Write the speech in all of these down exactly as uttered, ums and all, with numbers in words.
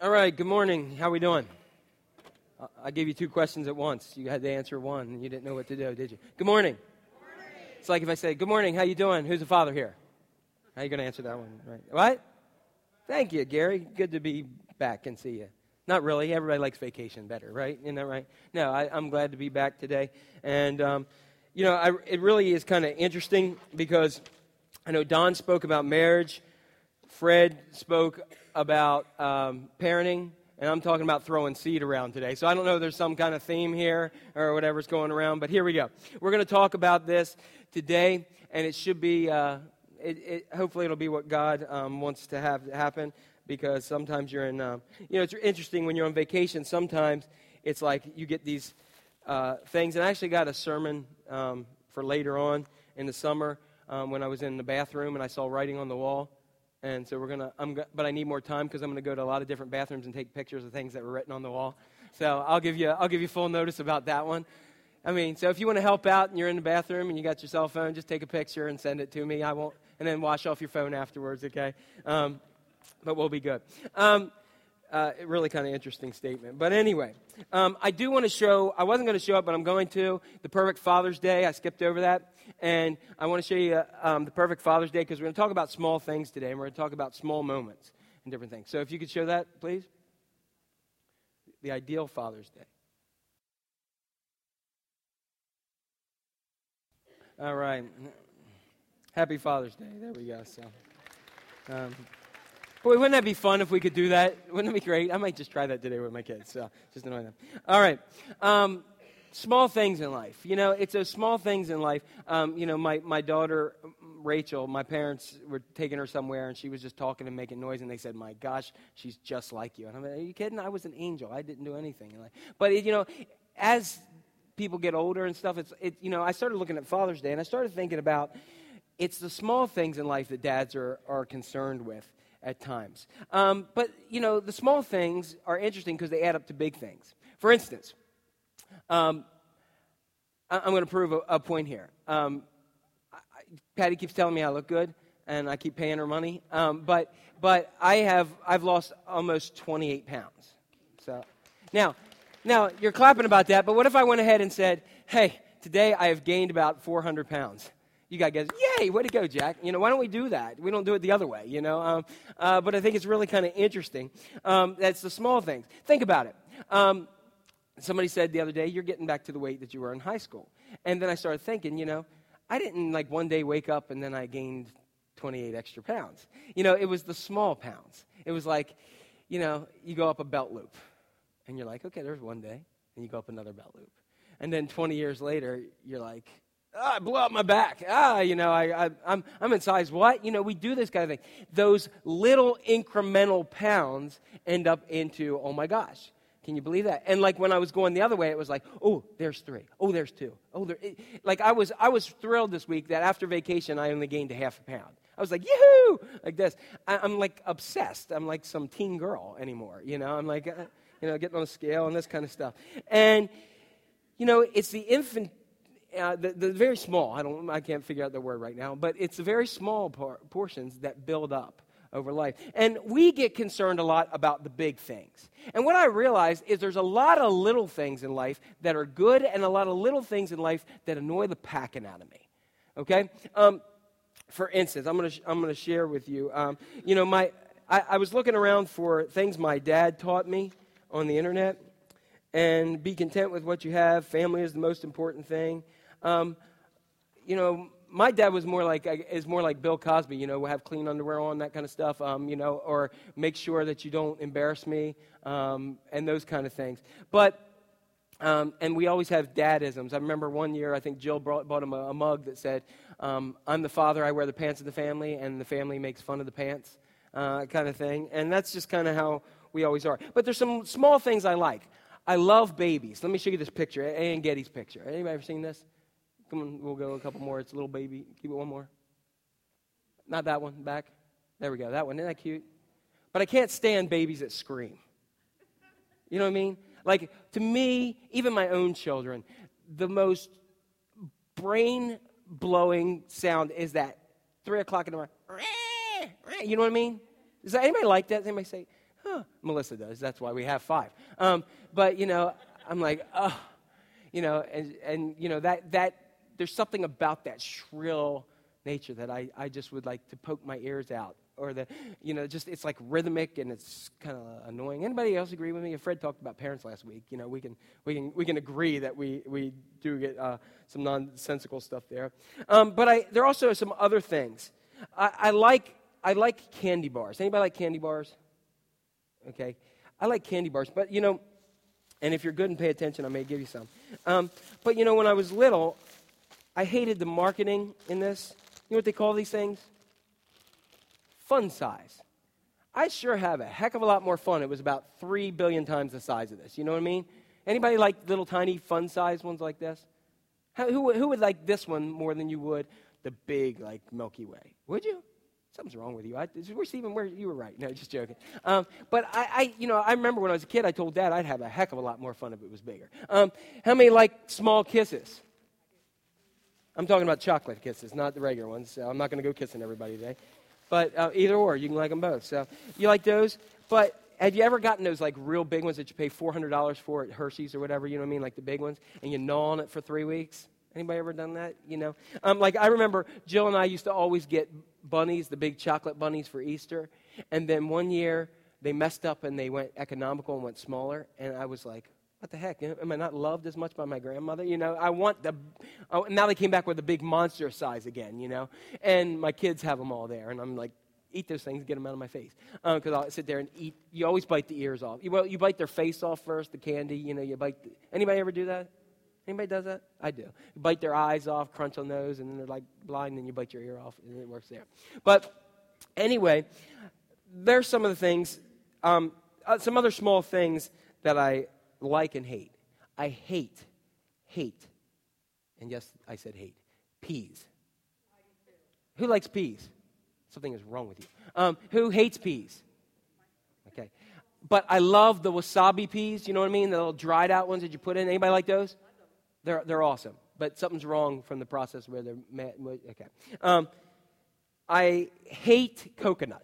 All right, good morning. How we doing? Uh, I gave you two questions at once. You had to answer one, and you didn't know what to do, did you? Good morning. Good morning. It's like if I say, good morning, how you doing? Who's the father here? How you going to answer that one? Right? What? Thank you, Gary. Good to be back and see you. Not really. Everybody likes vacation better, right? Isn't that right? No, I, I'm glad to be back today. And, um, you know, I, it really is kind of interesting because I know Don spoke about marriage. Fred spoke about um, parenting, and I'm talking about throwing seed around today. So I don't know if there's some kind of theme here or whatever's going around, but here we go. We're going to talk about this today, and it should be, uh, it, it, hopefully it'll be what God um, wants to have happen, because sometimes you're in, um, you know, it's interesting when you're on vacation, sometimes it's like you get these uh, things, and I actually got a sermon um, for later on in the summer um, when I was in the bathroom and I saw writing on the wall. And so we're going to, I'm, go- but I need more time because I'm going to go to a lot of different bathrooms and take pictures of things that were written on the wall. So I'll give you, I'll give you full notice about that one. I mean, so if you want to help out and you're in the bathroom and you got your cell phone, just take a picture and send it to me. I won't, and then wash off your phone afterwards, okay? Um, but we'll be good. Um, uh, really kind of interesting statement. But anyway, um, I do want to show, I wasn't going to show up, but I'm going to, the Perfect Father's Day. I skipped over that. And I want to show you um, the Perfect Father's Day because we're going to talk about small things today, and we're going to talk about small moments and different things. So if you could show that, please. The ideal Father's Day. All right. Happy Father's Day. There we go. So, um, boy, wouldn't that be fun if we could do that? Wouldn't it be great? I might just try that today with my kids. So just annoy them. All right. Um, Small things in life. You know, it's those small things in life. Um, you know, my, my daughter, Rachel, my parents were taking her somewhere, and she was just talking and making noise, and they said, my gosh, she's just like you. And I'm like, are you kidding? I was an angel. I didn't do anything. But, it, you know, as people get older and stuff, it's, it, you know, I started looking at Father's Day, and I started thinking about it's the small things in life that dads are, are concerned with at times. Um, but, you know, the small things are interesting because they add up to big things. For instance, Um, I'm going to prove a, a point here. Um, I, Patty keeps telling me I look good, and I keep paying her money. Um, but but I have I've lost almost twenty-eight pounds. So now now you're clapping about that. But what if I went ahead and said, hey, today I have gained about four hundred pounds? You guys go, yay, way to go, Jack. You know, why don't we do that? We don't do it the other way, you know. Um, uh, but I think it's really kind of interesting. Um, that's the small things. Think about it. Um, Somebody said the other day, you're getting back to the weight that you were in high school. And then I started thinking, you know, I didn't like one day wake up and then I gained twenty-eight extra pounds. You know, it was the small pounds. It was like, you know, you go up a belt loop. And you're like, okay, there's one day. And you go up another belt loop. And then twenty years later, you're like, oh, I blew out my back. Ah, you know, I, I, I'm, I'm in size what? You know, we do this kind of thing. Those little incremental pounds end up into, oh my gosh. Can you believe that? And like when I was going the other way, it was like, oh, there's three. Oh, there's two. Oh, there. It, like I was, I was thrilled this week that after vacation, I only gained a half a pound. I was like, yoo-hoo, like this. I, I'm like obsessed. I'm like some teen girl anymore. You know, I'm like, uh, you know, getting on a scale and this kind of stuff. And you know, it's the infant, uh, the, the very small. I don't, I can't figure out the word right now, but it's the very small por- portions that build up over life. And we get concerned a lot about the big things. And what I realize is there's a lot of little things in life that are good and a lot of little things in life that annoy the packing out of me. Okay? Um, for instance, I'm going to sh- I'm going to share with you. Um, you know, my I, I was looking around for things my dad taught me on the internet, and be content with what you have. Family is the most important thing. Um, you know. My dad was more like is more like Bill Cosby, you know, have clean underwear on, that kind of stuff, um, you know, or make sure that you don't embarrass me, um, and those kind of things. But um, and we always have dadisms. I remember one year, I think Jill brought, bought him a, a mug that said, um, "I'm the father, I wear the pants of the family, and the family makes fun of the pants," uh, kind of thing. And that's just kind of how we always are. But there's some small things I like. I love babies. Let me show you this picture, Ann Getty's picture. Anybody ever seen this? Come on, we'll go a couple more. It's a little baby. Keep it one more. Not that one. Back. There we go. That one. Isn't that cute? But I can't stand babies that scream. You know what I mean? Like, to me, even my own children, the most brain-blowing sound is that three o'clock in the morning. You know what I mean? Is that anybody like that? Does anybody say, huh, Melissa does. That's why we have five. Um, but, you know, I'm like, oh, you know, and, and you know, that, that there's something about that shrill nature that I, I just would like to poke my ears out. Or the, you know, just it's like rhythmic and it's kind of annoying. Anybody else agree with me? Fred talked about parents last week. You know, we can we can we can agree that we we do get uh, some nonsensical stuff there. Um, but I there are also some other things. I, I like I like candy bars. Anybody like candy bars? Okay, I like candy bars. But you know, and if you're good and pay attention, I may give you some. Um, but you know, when I was little, I hated the marketing in this. You know what they call these things? Fun size. I sure have a heck of a lot more fun. It was about three billion times the size of this. You know what I mean? Anybody like little tiny fun size ones like this? How, who, who would like this one more than you would the big like Milky Way? Would you? Something's wrong with you. I, we're Stephen, where you were right. No, just joking. Um, but I, I, you know, I remember when I was a kid, I told Dad I'd have a heck of a lot more fun if it was bigger. Um, how many like small kisses? I'm talking about chocolate kisses, not the regular ones. So I'm not going to go kissing everybody today. But uh, either or, you can like them both. So you like those? But have you ever gotten those like real big ones that you pay four hundred dollars for at Hershey's or whatever, you know what I mean, like the big ones, and you gnaw on it for three weeks? Anybody ever done that, you know? Um, like I remember Jill and I used to always get bunnies, the big chocolate bunnies for Easter, and then one year they messed up and they went economical and went smaller, and I was like, what the heck? Am I not loved as much by my grandmother? You know, I want the, oh, now they came back with the big monster size again, you know, and my kids have them all there, and I'm like, eat those things, get them out of my face, because um, I'll sit there and eat. You always bite the ears off. You, well, you bite their face off first, the candy, you know, you bite. The, anybody ever do that? Anybody does that? I do. You bite their eyes off, crunch on those, and then they're like blind, and then you bite your ear off, and it works there. But anyway, there's some of the things, um, uh, some other small things that I like and hate. I hate, hate, and yes, I said hate, peas. Who likes peas? Something is wrong with you. Um, who hates peas? Okay. But I love the wasabi peas, you know what I mean? The little dried out ones that you put in. Anybody like those? They're they're awesome. But something's wrong from the process where they're mad. Okay. Um, I hate coconut.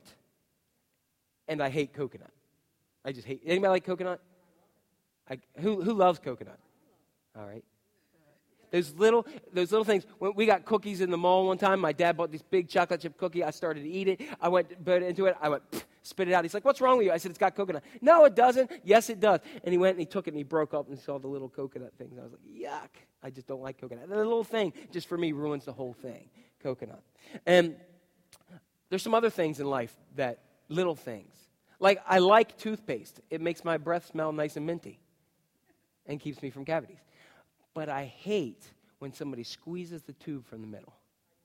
And I hate coconut. I just hate. Anybody like coconut? I, who who loves coconut? All right. Those little those little things. When we got cookies in the mall one time, my dad bought this big chocolate chip cookie. I started to eat it. I went bit into it. I went spit it out. He's like, "What's wrong with you?" I said, "It's got coconut." No, it doesn't. Yes, it does. And he went and he took it and he broke up and saw the little coconut things. I was like, "Yuck!" I just don't like coconut. The little thing just for me ruins the whole thing. Coconut. And there's some other things in life that little things. Like I like toothpaste. It makes my breath smell nice and minty. And keeps me from cavities. But I hate when somebody squeezes the tube from the middle.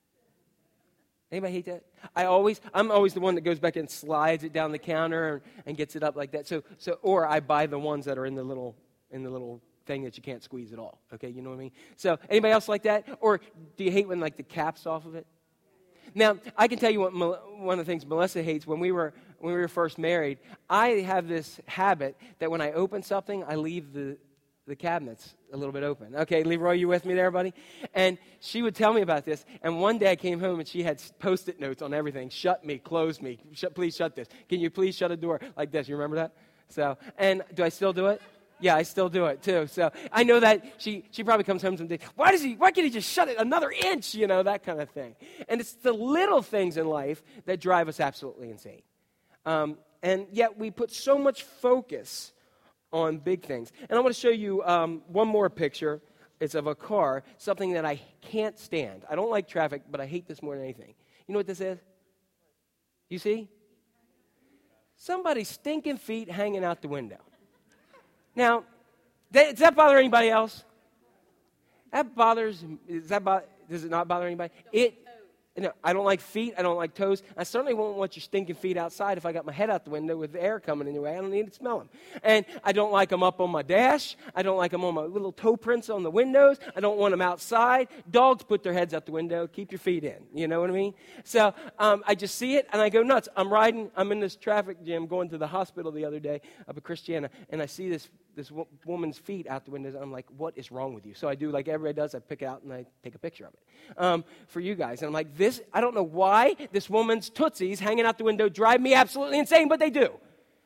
Anybody hate that? I always, I'm always the one that goes back and slides it down the counter and, and gets it up like that. So, so, or I buy the ones that are in the little, in the little thing that you can't squeeze at all. Okay, you know what I mean? So, anybody else like that? Or do you hate when like the cap's off of it? Now, I can tell you what one of the things Melissa hates when we were when we were first married. I have this habit that when I open something, I leave the the cabinets a little bit open. Okay, Leroy, you with me there, buddy? And she would tell me about this. And one day I came home and she had Post-it notes on everything. Shut me, close me, shut, please shut this. Can you please shut a door like this? You remember that? So, and do I still do it? Yeah, I still do it too. So I know that she, she probably comes home someday. Why does he? Why can't he just shut it another inch? You know, that kind of thing. And it's the little things in life that drive us absolutely insane. Um, and yet we put so much focus on big things. And I want to show you um, one more picture. It's of a car, something that I can't stand. I don't like traffic, but I hate this more than anything. You know what this is? You see? Somebody's stinking feet hanging out the window. Now, does that bother anybody else? That bothers, does that bother, does it not bother anybody? It, no, I don't like feet. I don't like toes. I certainly won't want your stinking feet outside if I got my head out the window with the air coming in your way. I don't need to smell them. And I don't like them up on my dash. I don't like them on my little toe prints on the windows. I don't want them outside. Dogs put their heads out the window. Keep your feet in. You know what I mean? So um, I just see it, and I go nuts. I'm riding. I'm in this traffic jam going to the hospital the other day up at Christiana, and I see this this wo- woman's feet out the windows. I'm like, what is wrong with you? So I do like everybody does. I pick it out, and I take a picture of it um, for you guys. And I'm like, this, I don't know why this woman's tootsies hanging out the window drive me absolutely insane, but they do.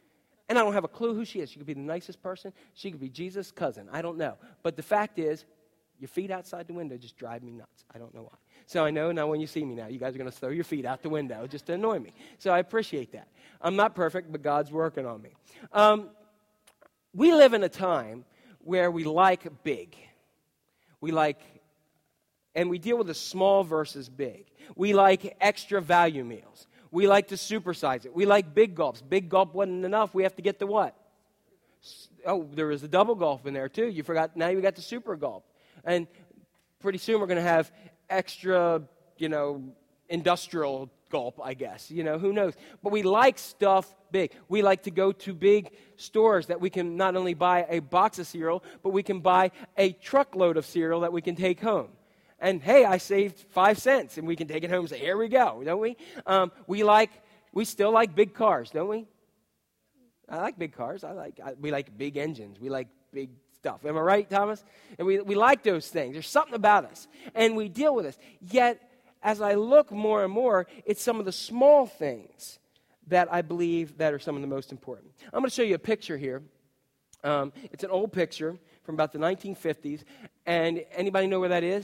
And I don't have a clue who she is. She could be the nicest person. She could be Jesus' cousin. I don't know. But the fact is, your feet outside the window just drive me nuts. I don't know why. So I know now when you see me now, you guys are going to throw your feet out the window just to annoy me. So I appreciate that. I'm not perfect, but God's working on me. Um, we live in a time where we like big. We like, and we deal with the small versus big. We like extra value meals. We like to supersize it. We like big gulps. Big gulp wasn't enough. We have to get the what? Oh, there was a double gulp in there too. You forgot, now you got the super gulp. And pretty soon we're going to have extra, you know, industrial gulp, I guess. You know, who knows? But we like stuff big. We like to go to big stores that we can not only buy a box of cereal, but we can buy a truckload of cereal that we can take home. And hey, I saved five cents, and we can take it home and say, here we go, don't we? Um, we like, we still like big cars, don't we? I like big cars. I like, I, we like big engines. We like big stuff. Am I right, Thomas? And we, we like those things. There's something about us, and we deal with this. Yet, as I look more and more, it's some of the small things that I believe that are some of the most important. I'm going to show you a picture here. Um, it's an old picture from about the nineteen fifties, and anybody know where that is?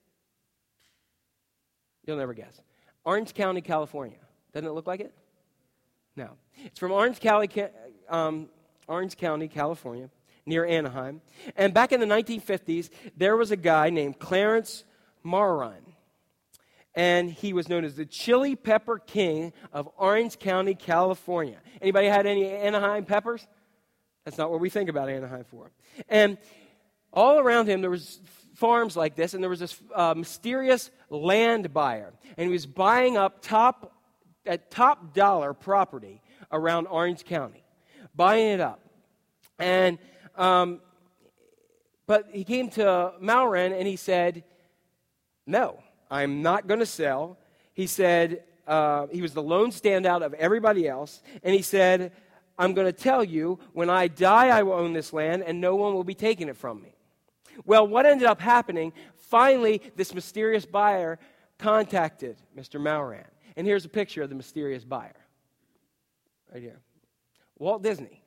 You'll never guess. Orange County, California. Doesn't it look like it? No. It's from Orange County, um, Orange County, California, near Anaheim. And back in the nineteen fifties, there was a guy named Clarence Marron. And he was known as the Chili Pepper King of Orange County, California. Anybody had any Anaheim peppers? That's not what we think about Anaheim for. And all around him, there was farms like this, and there was this uh, mysterious land buyer. And he was buying up top, at top dollar property around Orange County, buying it up. And, um, but he came to Malran and he said, no, I'm not going to sell. He said, uh, he was the lone standout of everybody else. And he said, I'm going to tell you, when I die, I will own this land and no one will be taking it from me. Well, what ended up happening, finally, this mysterious buyer contacted Mister Malran. And here's a picture of the mysterious buyer. Right here. Walt Disney.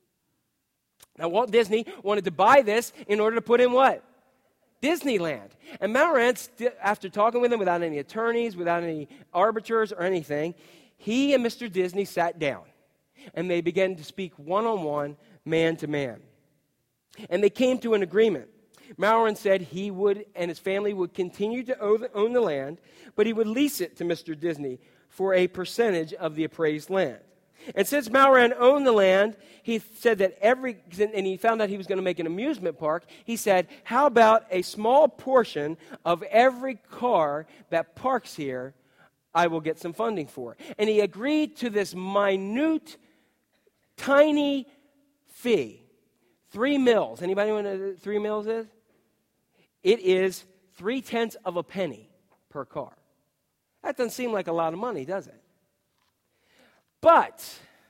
Now, Walt Disney wanted to buy this in order to put in what? Disneyland. And Malran, st- after talking with him without any attorneys, without any arbiters or anything, he and Mister Disney sat down. And they began to speak one-on-one, man to man. And they came to an agreement. Malran said he would and his family would continue to own the land, but he would lease it to Mister Disney for a percentage of the appraised land. And since Malran owned the land, he said that every, and he found out he was going to make an amusement park, he said, how about a small portion of every car that parks here, I will get some funding for. And he agreed to this minute, tiny fee. Three mils. Anybody know what three mils is? It is three-tenths of a penny per car. That doesn't seem like a lot of money, does it? But,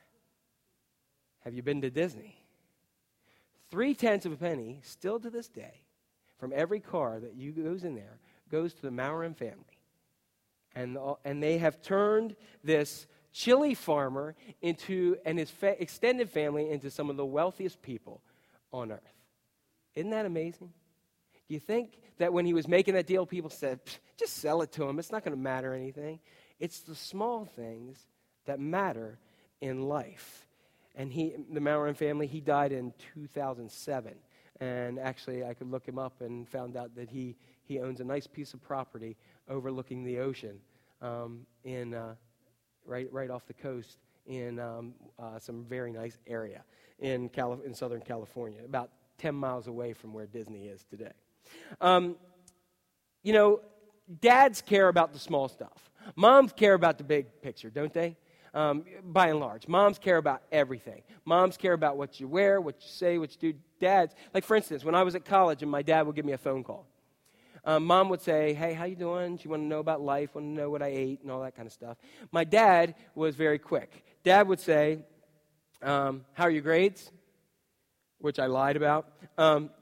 have you been to Disney? Three-tenths of a penny, still to this day, from every car that you goes in there, goes to the Malran family. And, and they have turned this chili farmer into, and his fa- extended family into some of the wealthiest people on earth. Isn't that amazing? Do you think that when he was making that deal, people said, just sell it to him, it's not going to matter anything? It's the small things that matter in life. And he, the Malran family, he died in two thousand seven. And actually, I could look him up and found out that he, he owns a nice piece of property overlooking the ocean um, in uh, right right off the coast in um, uh, some very nice area in Calif- in Southern California, about ten miles away from where Disney is today. Um, you know, dads care about the small stuff. Moms care about the big picture, don't they? Um, by and large, moms care about everything. Moms care about what you wear, what you say, what you do. Dads, like for instance, when I was at college and my dad would give me a phone call, um, mom would say, hey, how you doing? She wanted to know about life, wanted to know what I ate and all that kind of stuff. My dad was very quick. Dad would say, um, how are your grades? Which I lied about. Um,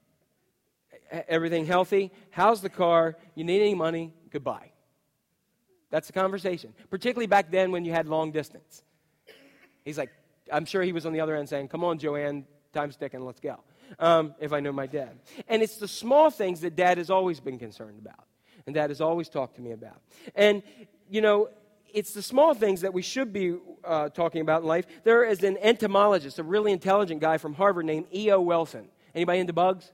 everything healthy? How's the car? You need any money? Goodbye. That's the conversation, particularly back then when you had long distance. He's like, I'm sure he was on the other end saying, come on, Joanne, time's ticking, let's go, um, if I know my dad. And it's the small things that Dad has always been concerned about, and Dad has always talked to me about. And, you know, it's the small things that we should be uh, talking about in life. There is an entomologist, a really intelligent guy from Harvard named E O Wilson. Anybody into bugs?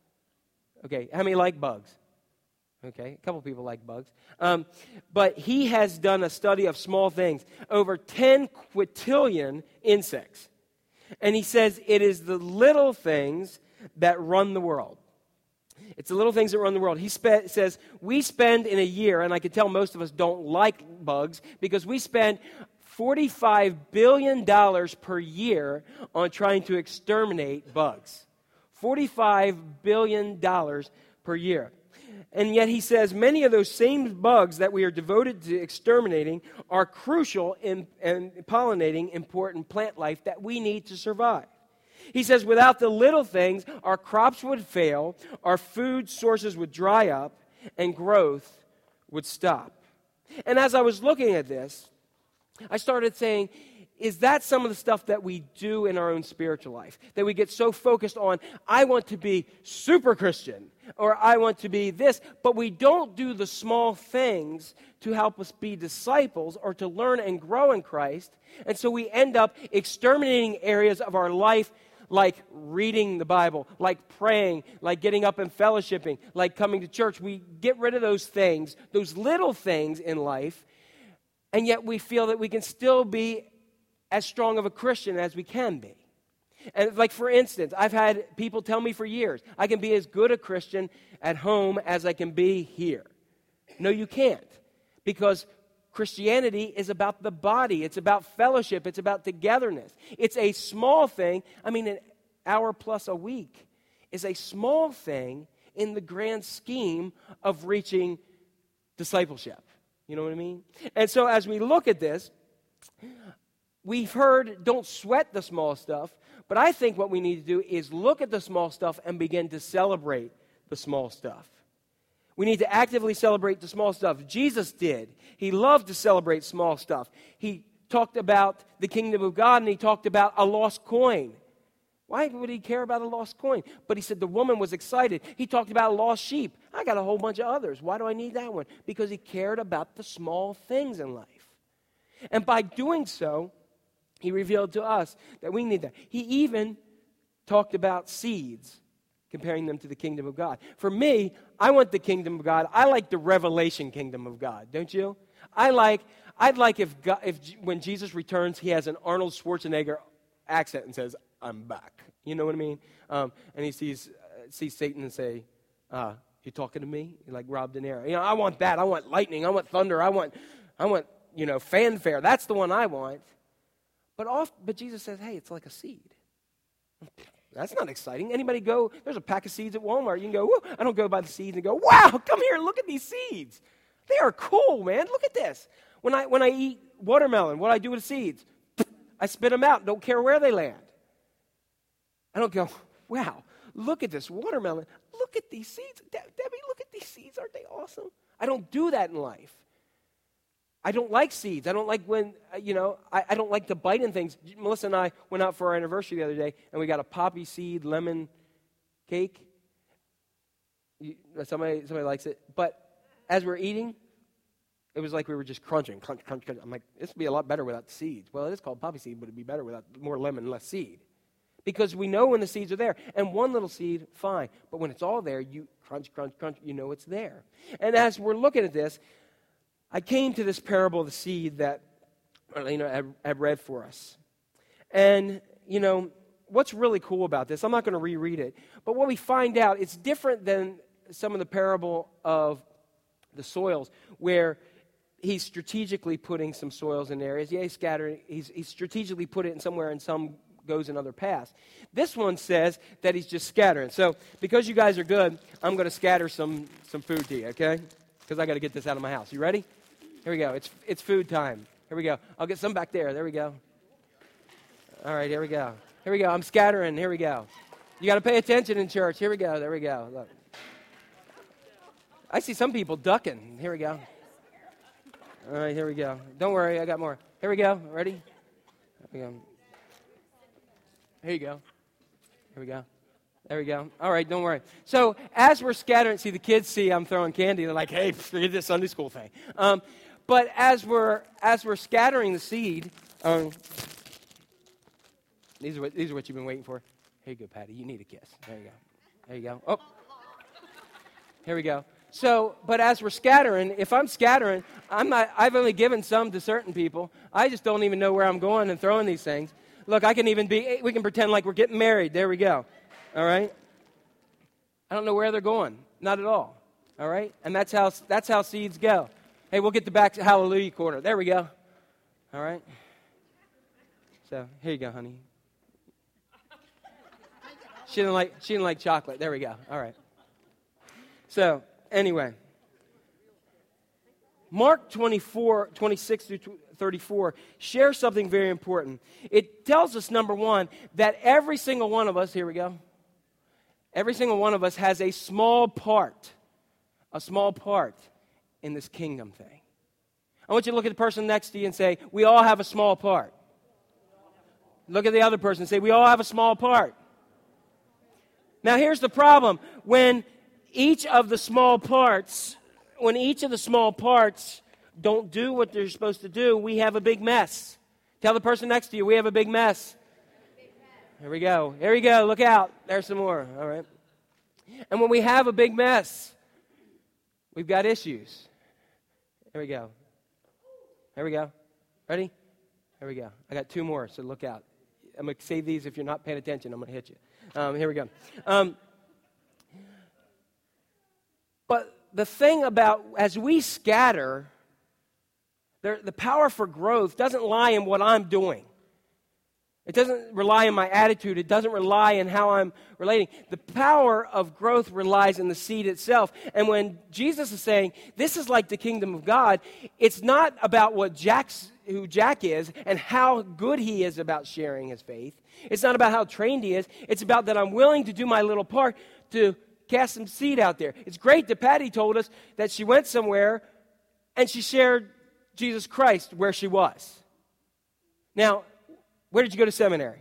Okay, how many like bugs? Okay, a couple people like bugs. Um, but he has done a study of small things, over ten quintillion insects. And he says it is the little things that run the world. It's the little things that run the world. He spe- says we spend in a year, and I can tell most of us don't like bugs, because we spend forty-five billion dollars per year on trying to exterminate bugs. forty-five billion dollars per year. And yet he says many of those same bugs that we are devoted to exterminating are crucial in, in pollinating important plant life that we need to survive. He says without the little things, our crops would fail, our food sources would dry up, and growth would stop. And as I was looking at this, I started saying, is that some of the stuff that we do in our own spiritual life? That we get so focused on, I want to be super Christian, or I want to be this, but we don't do the small things to help us be disciples or to learn and grow in Christ. And so we end up exterminating areas of our life like reading the Bible, like praying, like getting up and fellowshipping, like coming to church. We get rid of those things, those little things in life, and yet we feel that we can still be as strong of a Christian as we can be. And like, for instance, I've had people tell me for years, I can be as good a Christian at home as I can be here. No, you can't. Because Christianity is about the body. It's about fellowship. It's about togetherness. It's a small thing. I mean, an hour plus a week is a small thing in the grand scheme of reaching discipleship. You know what I mean? And so as we look at this, we've heard, don't sweat the small stuff, but I think what we need to do is look at the small stuff and begin to celebrate the small stuff. We need to actively celebrate the small stuff. Jesus did. He loved to celebrate small stuff. He talked about the kingdom of God, and he talked about a lost coin. Why would he care about a lost coin? But he said the woman was excited. He talked about a lost sheep. I got a whole bunch of others. Why do I need that one? Because he cared about the small things in life. And by doing so, he revealed to us that we need that. He even talked about seeds, comparing them to the kingdom of God. For me, I want the kingdom of God. I like the revelation kingdom of God, don't you? I like, I'd like if, God, if when Jesus returns, he has an Arnold Schwarzenegger accent and says, I'm back. You know what I mean? Um, and he sees uh, sees Satan and say, uh, you talking to me? Like Rob De Niro. You know, I want that. I want lightning. I want thunder. I want, I want, you know, fanfare. That's the one I want. But off, but Jesus says, hey, it's like a seed. That's not exciting. Anybody go, there's a pack of seeds at Walmart. You can go, whoa. I don't go by the seeds and go, wow, come here and look at these seeds. They are cool, man. Look at this. When I when I eat watermelon, what do I do with the seeds? I spit them out. Don't care where they land. I don't go, wow, look at this watermelon. Look at these seeds. De- Debbie, look at these seeds. Aren't they awesome? I don't do that in life. I don't like seeds. I don't like when, uh, you know, I, I don't like to bite in things. Melissa and I went out for our anniversary the other day, and we got a poppy seed lemon cake. You, somebody, somebody likes it. But as we're eating, it was like we were just crunching, crunch, crunch, crunch. I'm like, this would be a lot better without the seeds. Well, it is called poppy seed, but it'd be better without more lemon, less seed. Because we know when the seeds are there. And one little seed, fine. But when it's all there, you crunch, crunch, crunch, you know it's there. And as we're looking at this, I came to this parable of the seed that Elena had, had read for us. And, you know, what's really cool about this, I'm not going to reread it, but what we find out, it's different than some of the parable of the soils, where he's strategically putting some soils in areas. Yeah, he's scattering, he's, he's strategically put it in somewhere, and some goes in other paths. This one says that he's just scattering. So, because you guys are good, I'm going to scatter some, some food to you, okay? Because I got to get this out of my house. You ready? Here we go. It's it's food time. Here we go. I'll get some back there. There we go. All right, here we go. Here we go. I'm scattering. Here we go. You got to pay attention in church. Here we go. There we go. Look. I see some people ducking. Here we go. All right, here we go. Don't worry, I got more. Here we go. Ready? Here we go. Here you go. Here we go. There we go. All right, don't worry. So as we're scattering, see, the kids see I'm throwing candy. They're like, hey, forget this Sunday school thing. Um, but as we're as we're scattering the seed, um, these are what these are what you've been waiting for. Here you go, Patty. You need a kiss. There you go. There you go. Oh, here we go. So, but as we're scattering, if I'm scattering, I'm not. I've only given some to certain people. I just don't even know where I'm going and throwing these things. Look, I can even be. We can pretend like we're getting married. There we go. All right? I don't know where they're going. Not at all. All right? And that's how that's how seeds go. Hey, we'll get the back to hallelujah corner. There we go. All right? So, here you go, honey. She didn't like she didn't like chocolate. There we go. All right. So, anyway. Mark twenty-four, twenty-six through thirty-four shares something very important. It tells us, number one, that every single one of us, here we go, every single one of us has a small part, a small part in this kingdom thing. I want you to look at the person next to you and say, we all have a small part. Look at the other person and say, we all have a small part. Now here's the problem. When each of the small parts, when each of the small parts don't do what they're supposed to do, we have a big mess. Tell the person next to you, we have a big mess. Here we go. Here we go. Look out. There's some more. All right. And when we have a big mess, we've got issues. Here we go. Here we go. Ready? Here we go. I got two more, so look out. I'm going to save these. If you're not paying attention, I'm going to hit you. Um, here we go. Um, but the thing about, as we scatter, there, the power for growth doesn't lie in what I'm doing. It doesn't rely on my attitude. It doesn't rely on how I'm relating. The power of growth relies in the seed itself. And when Jesus is saying, this is like the kingdom of God, it's not about what Jack's, who Jack is and how good he is about sharing his faith. It's not about how trained he is. It's about that I'm willing to do my little part to cast some seed out there. It's great that Patty told us that she went somewhere and she shared Jesus Christ where she was. Now, where did you go to seminary?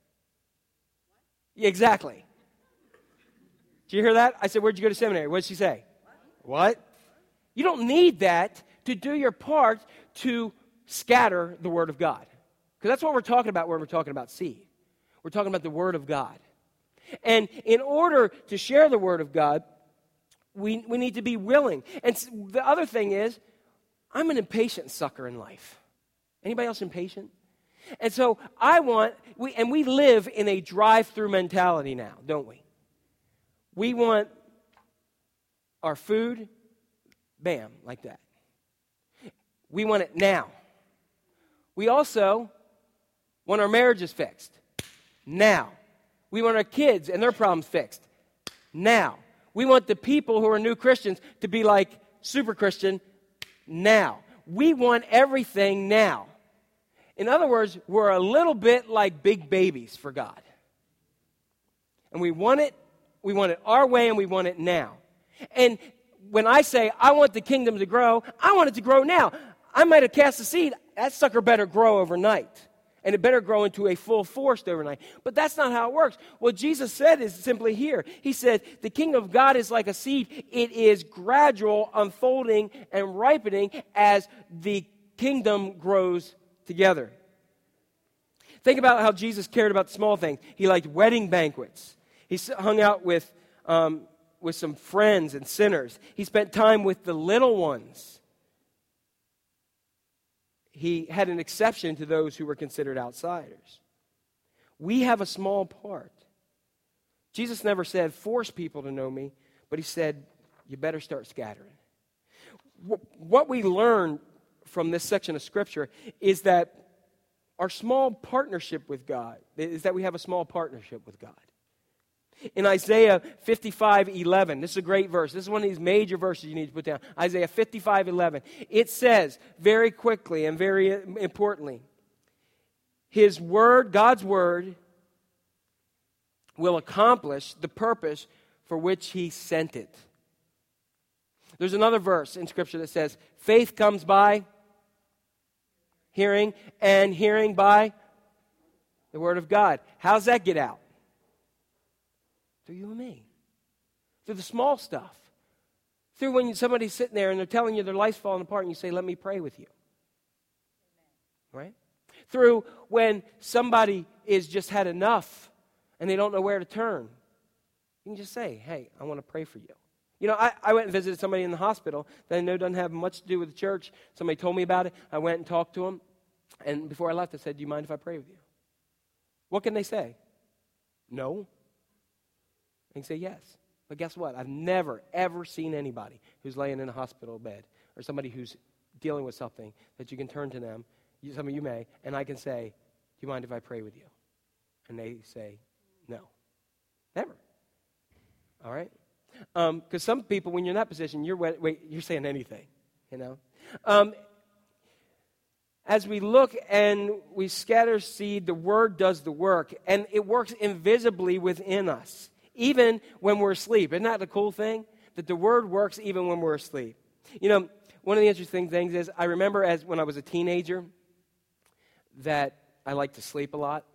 Yeah, exactly. Did you hear that? I said, where did you go to seminary? What did she say? What? What? You don't need that to do your part to scatter the Word of God. Because that's what we're talking about when we're talking about seed. We're talking about the Word of God. And in order to share the Word of God, we, we need to be willing. And the other thing is, I'm an impatient sucker in life. Anybody else impatient? And so I want, we and we live in a drive-through mentality now, don't we? We want our food, bam, like that. We want it now. We also want our marriages fixed, now. We want our kids and their problems fixed, now. We want the people who are new Christians to be like super Christian, now. We want everything now. In other words, we're a little bit like big babies for God. And we want it, we want it our way, and we want it now. And when I say, I want the kingdom to grow, I want it to grow now. I might have cast a seed. That sucker better grow overnight. And it better grow into a full force overnight. But that's not how it works. What Jesus said is simply here. He said, the kingdom of God is like a seed. It is gradual, unfolding, and ripening as the kingdom grows together. Think about how Jesus cared about small things. He liked wedding banquets. He hung out with, um, with some friends and sinners. He spent time with the little ones. He had an exception to those who were considered outsiders. We have a small part. Jesus never said, force people to know me, but he said, you better start scattering. What we learn from this section of Scripture is that our small partnership with God, is that we have a small partnership with God. In Isaiah fifty-five eleven, this is a great verse. This is one of these major verses you need to put down. Isaiah fifty-five eleven. It says very quickly and very importantly, His word, God's word, will accomplish the purpose for which He sent it. There's another verse in Scripture that says, faith comes by hearing, and hearing by the The Word of God. How's that get out? Through you and me. Through the small stuff. Through when somebody's sitting there and they're telling you their life's falling apart and you say, let me pray with you. Right? Through when somebody is just had enough and they don't know where to turn. You can just say, hey, I want to pray for you. You know, I, I went and visited somebody in the hospital that I know doesn't have much to do with the church. Somebody told me about it. I went and talked to them. And before I left, I said, do you mind if I pray with you? What can they say? No. They can say yes. But guess what? I've never, ever seen anybody who's laying in a hospital bed or somebody who's dealing with something that you can turn to them, you, some of you may, and I can say, do you mind if I pray with you? And they say, no. Never. All right? Because um, some people, when you're in that position, you're wait, you're saying anything, you know. Um, as we look and we scatter seed, the Word does the work, and it works invisibly within us, even when we're asleep. Isn't that the cool thing? That the Word works even when we're asleep. You know, one of the interesting things is I remember as when I was a teenager that I liked to sleep a lot,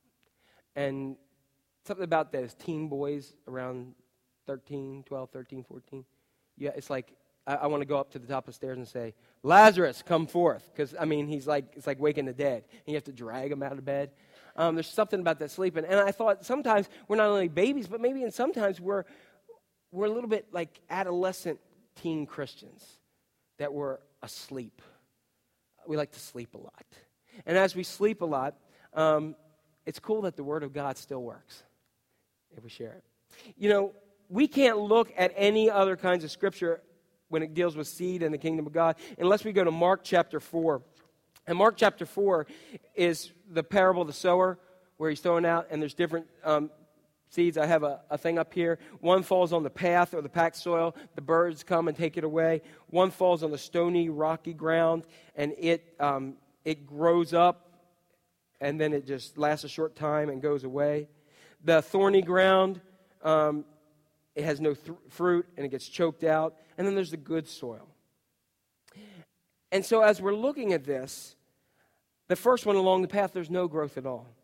and something about those teen boys around thirteen, twelve, thirteen, fourteen. Yeah, it's like I, I want to go up to the top of the stairs and say, Lazarus, come forth. Because, I mean, he's like, it's like waking the dead. And you have to drag him out of bed. Um, there's something about that sleeping. And I thought sometimes we're not only babies, but maybe and sometimes we're, we're a little bit like adolescent teen Christians that were asleep. We like to sleep a lot. And as we sleep a lot, um, it's cool that the Word of God still works if we share it. You know, we can't look at any other kinds of scripture when it deals with seed and the kingdom of God unless we go to Mark chapter four. And Mark chapter four is the parable of the sower where he's throwing out, and there's different um, seeds. I have a, a thing up here. One falls on the path or the packed soil. The birds come and take it away. One falls on the stony, rocky ground, and it um, it grows up, and then it just lasts a short time and goes away. The thorny ground, um, it has no th- fruit, and it gets choked out. And then there's the good soil. And so as we're looking at this, the first one along the path, there's no growth at all.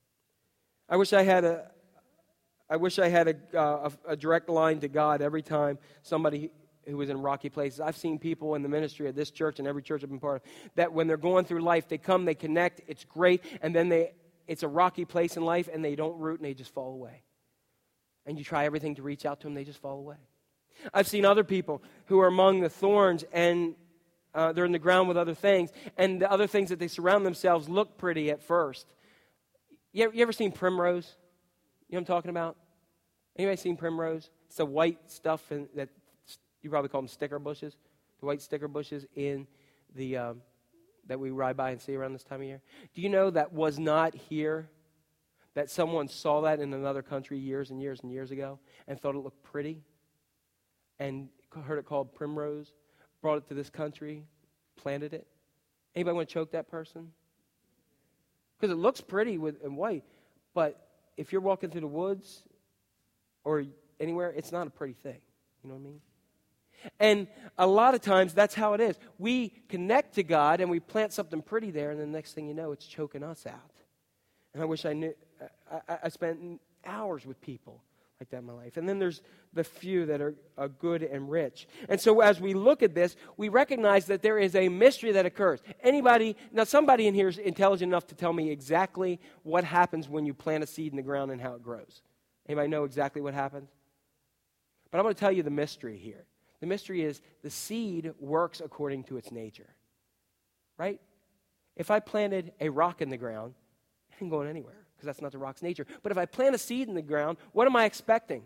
I wish I had a, I wish I had a, uh, a, a direct line to God every time somebody who was in rocky places. I've seen people in the ministry of this church and every church I've been part of, that when they're going through life, they come, they connect, it's great, and then they it's a rocky place in life, and they don't root, and they just fall away. And you try everything to reach out to them, they just fall away. I've seen other people who are among the thorns, and uh, they're in the ground with other things, and the other things that they surround themselves look pretty at first. You ever, you ever seen primrose? You know what I'm talking about? Anybody seen primrose? It's the white stuff in, that you probably call them sticker bushes. The white sticker bushes in the um, that we ride by and see around this time of year. Do you know that was not here? That someone saw that in another country years and years and years ago and thought it looked pretty and heard it called primrose, brought it to this country, planted it. Anybody want to choke that person? Because it looks pretty with and white, but if you're walking through the woods or anywhere, it's not a pretty thing. You know what I mean? And a lot of times that's how it is. We connect to God and we plant something pretty there, and the next thing you know, it's choking us out. And I wish I knew. I, I spent hours with people like that in my life. And then there's the few that are, are good and rich. And so as we look at this, we recognize that there is a mystery that occurs. Anybody, now somebody in here is intelligent enough to tell me exactly what happens when you plant a seed in the ground and how it grows. Anybody know exactly what happens? But I'm going to tell you the mystery here. The mystery is the seed works according to its nature. Right? If I planted a rock in the ground, it ain't going anywhere because that's not the rock's nature. But if I plant a seed in the ground, what am I expecting?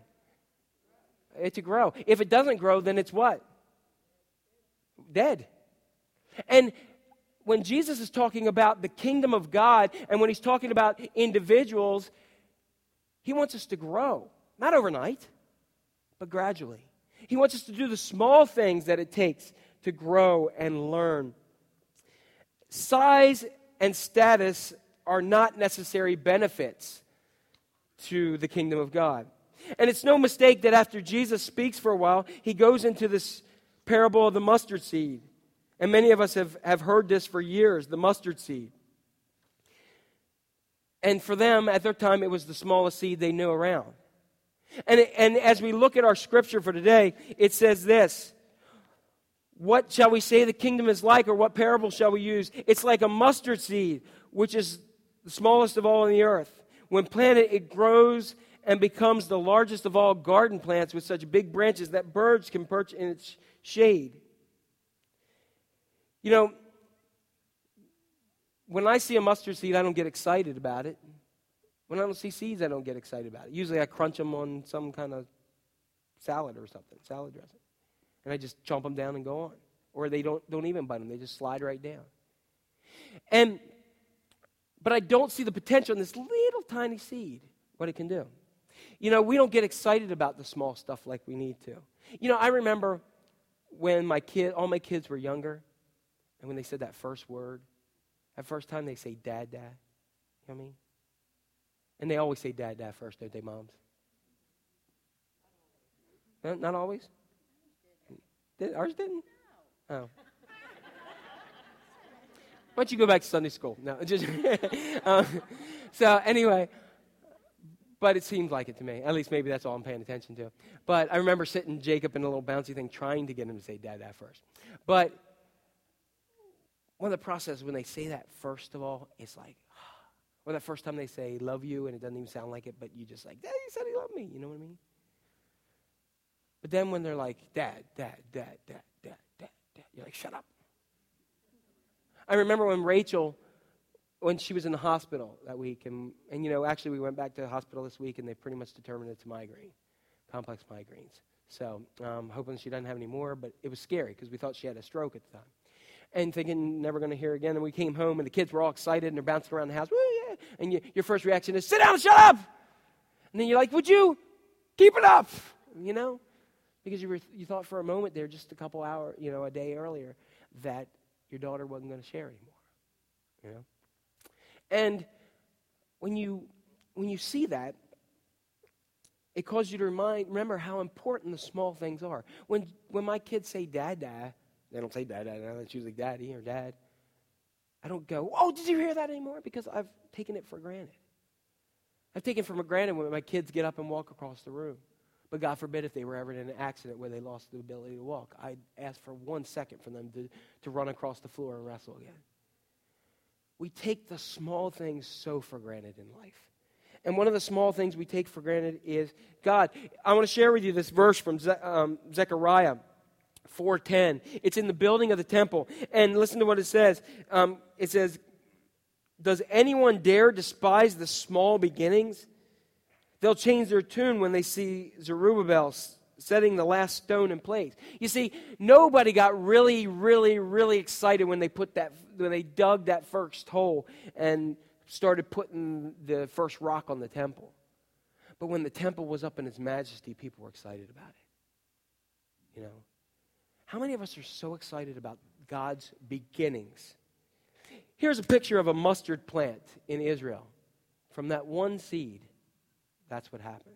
It to grow. If it doesn't grow, then it's what? Dead. And when Jesus is talking about the kingdom of God and when he's talking about individuals, he wants us to grow. Not overnight, but gradually. He wants us to do the small things that it takes to grow and learn. Size and status are not necessary benefits to the kingdom of God. And it's no mistake that after Jesus speaks for a while, he goes into this parable of the mustard seed. And many of us have, have heard this for years, the mustard seed. And for them, at their time, it was the smallest seed they knew around. And, and as we look at our scripture for today, it says this. What shall we say the kingdom is like, or what parable shall we use? It's like a mustard seed, which is the smallest of all on the earth. When planted, it grows and becomes the largest of all garden plants with such big branches that birds can perch in its shade. You know, when I see a mustard seed, I don't get excited about it. When I don't see seeds, I don't get excited about it. Usually I crunch them on some kind of salad or something, salad dressing. And I just chomp them down and go on. Or they don't, don't even bite them. They just slide right down. And, but I don't see the potential in this little tiny seed, what it can do. You know, we don't get excited about the small stuff like we need to. You know, I remember when my kid, all my kids were younger, and when they said that first word, that first time they say dad, dad. You know what I mean? And they always say dad, dad first, don't they, moms? No, not always? Did, ours didn't? Oh. Why don't you go back to Sunday school? No, just um, so anyway, but it seems like it to me. At least maybe that's all I'm paying attention to. But I remember sitting Jacob in a little bouncy thing trying to get him to say dad, dad first. But one of the processes when they say that first of all, it's like, or that first time they say love you and it doesn't even sound like it, but you just like, Dad, he said he loved me. You know what I mean? But then when they're like, Dad, Dad, Dad, Dad, Dad, Dad, Dad, you're like, shut up. I remember when Rachel, when she was in the hospital that week, and, and you know, actually we went back to the hospital this week, and they pretty much determined it's migraine, complex migraines. So um, hoping she doesn't have any more, but it was scary because we thought she had a stroke at the time. And thinking, never going to hear again. And we came home, and the kids were all excited, and they're bouncing around the house. Woo, yeah. And you, your first reaction is, sit down, shut up! And then you're like, would you keep it up? You know? Because you were, you thought for a moment there, just a couple hours, you know, a day earlier, that your daughter wasn't going to share anymore. You know? And when you when you see that, it causes you to remind, remember how important the small things are. When when my kids say dad, dad, they don't say dad, dad, dad, it's usually daddy or dad. I don't go, oh, did you hear that anymore? Because I've taken it for granted. I've taken it for granted when my kids get up and walk across the room. But God forbid if they were ever in an accident where they lost the ability to walk, I'd ask for one second for them to, to run across the floor and wrestle again. We take the small things so for granted in life. And one of the small things we take for granted is God. I want to share with you this verse from Ze- um, Zechariah four ten. It's in the building of the temple. And listen to what it says. Um, it says, does anyone dare despise the small beginnings? They'll change their tune when they see Zerubbabel setting the last stone in place. You see, nobody got really, really, really excited when they put that, when they dug that first hole and started putting the first rock on the temple. But when the temple was up in its majesty, people were excited about it. You know, how many of us are so excited about God's beginnings? Here's a picture of a mustard plant in Israel. From that one seed, that's what happens.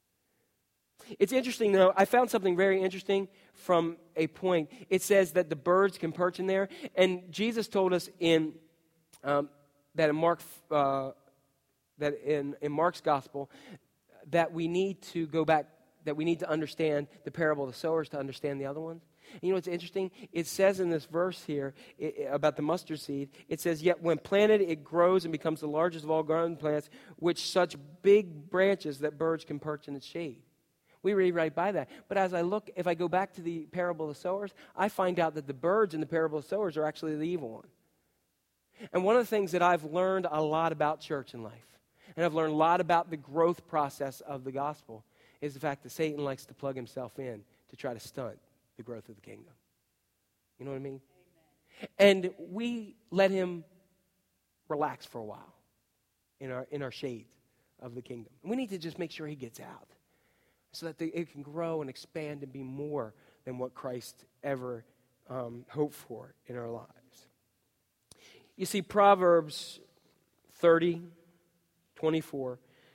It's interesting, though. I found something very interesting from a point. It says that the birds can perch in there. And Jesus told us in um, that in Mark, uh, that in, in Mark's gospel, that we need to go back, that we need to understand the parable of the sowers to understand the other ones. And you know what's interesting? It says in this verse here it, it, about the mustard seed, it says, yet when planted, it grows and becomes the largest of all garden plants, which such big branches that birds can perch in its shade. We read right by that. But as I look, if I go back to the parable of the sowers, I find out that the birds in the parable of the sowers are actually the evil one. And one of the things that I've learned a lot about church and life, and I've learned a lot about the growth process of the gospel, is the fact that Satan likes to plug himself in to try to stunt the growth of the kingdom. You know what I mean? Amen. And we let him relax for a while in our in our shade of the kingdom. We need to just make sure he gets out so that they, it can grow and expand and be more than what Christ ever um, hoped for in our lives. You see, Proverbs thirty, twenty-four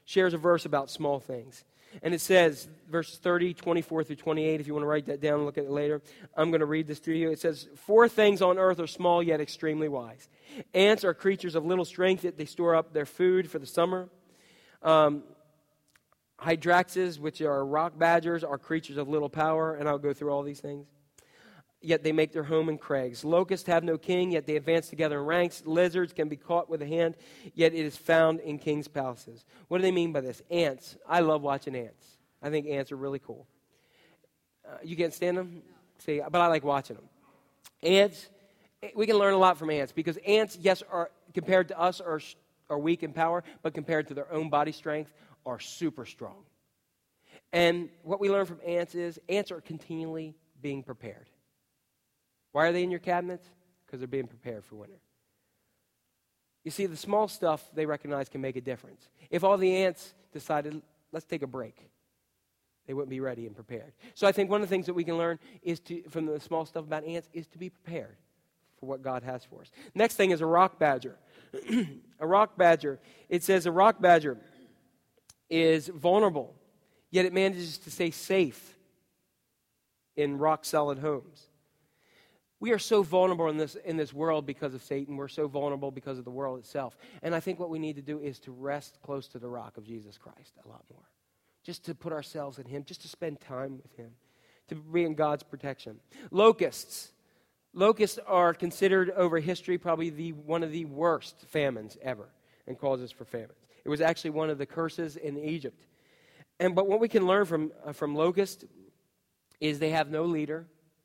shares a verse about small things. And it says, verses thirty, twenty-four through twenty-eight, if you want to write that down and look at it later. I'm going to read this to you. It says, four things on earth are small yet extremely wise. Ants are creatures of little strength, yet they store up their food for the summer. Um, hydraxes, which are rock badgers, are creatures of little power. And I'll go through all these things. Yet they make their home in crags. Locusts have no king, yet they advance together in ranks. Lizards can be caught with a hand, yet it is found in kings' palaces. What do they mean by this? Ants. I love watching ants. I think ants are really cool. Uh, you can't stand them? No. See, but I like watching them. Ants, we can learn a lot from ants because ants, yes, are compared to us, are, are weak in power, but compared to their own body strength, are super strong. And what we learn from ants is ants are continually being prepared. Why are they in your cabinets? Because they're being prepared for winter. You see, the small stuff they recognize can make a difference. If all the ants decided, let's take a break, they wouldn't be ready and prepared. So I think one of the things that we can learn is to, from the small stuff about ants is to be prepared for what God has for us. Next thing is a rock badger. A rock badger, it says a rock badger is vulnerable, yet it manages to stay safe in rock-solid homes. We are so vulnerable in this in this world because of Satan. We're so vulnerable because of the world itself. And I think what we need to do is to rest close to the rock of Jesus Christ a lot more. Just to put ourselves in Him, just to spend time with Him, to be in God's protection. Locusts. Locusts are considered over history probably the one of the worst famines ever and causes for famines. It was actually one of the curses in Egypt. And but what we can learn from, uh, from locusts is they have no leader.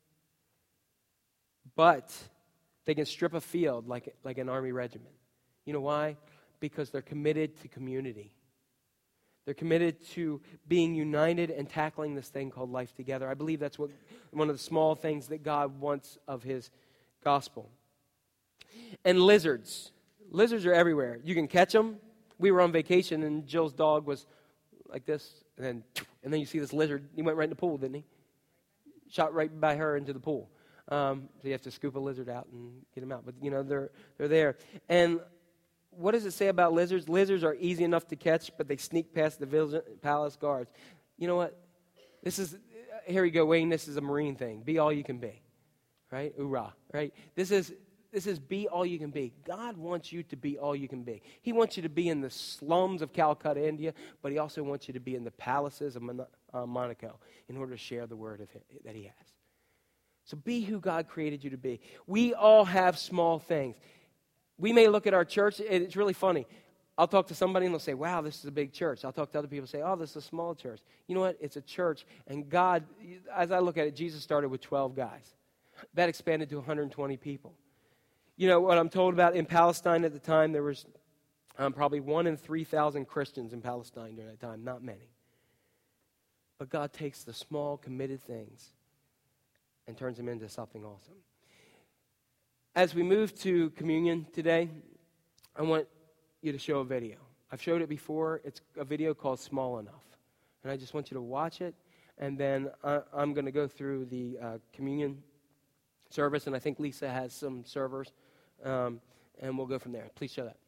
But they can strip a field like, like an army regiment. You know why? Because they're committed to community. They're committed to being united and tackling this thing called life together. I believe that's what one of the small things that God wants of His gospel. And lizards. Lizards are everywhere. You can catch them. We were on vacation and Jill's dog was like this. And then, and then you see this lizard. He went right in the pool, didn't he? Shot right by her into the pool. Um, so you have to scoop a lizard out and get them out. But, you know, they're they're there. And what does it say about lizards? Lizards are easy enough to catch, but they sneak past the village, palace guards. You know what? This is, here you go, Wayne, this is a Marine thing. Be all you can be. Right? Hoorah. Right? This is, this is be all you can be. God wants you to be all you can be. He wants you to be in the slums of Calcutta, India, but He also wants you to be in the palaces of Mon- uh, Monaco in order to share the word of him, that He has. So be who God created you to be. We all have small things. We may look at our church, and it's really funny. I'll talk to somebody and they'll say, wow, this is a big church. I'll talk to other people and say, oh, this is a small church. You know what? It's a church. And God, as I look at it, Jesus started with twelve guys. That expanded to one hundred twenty people. You know, what I'm told about in Palestine at the time, there was um, probably one in three thousand Christians in Palestine during that time. Not many. But God takes the small, committed things and turns them into something awesome. As we move to communion today, I want you to show a video. I've showed it before. It's a video called Small Enough. And I just want you to watch it, and then I, I'm going to go through the uh, communion service, and I think Lisa has some servers, um, and we'll go from there. Please show that.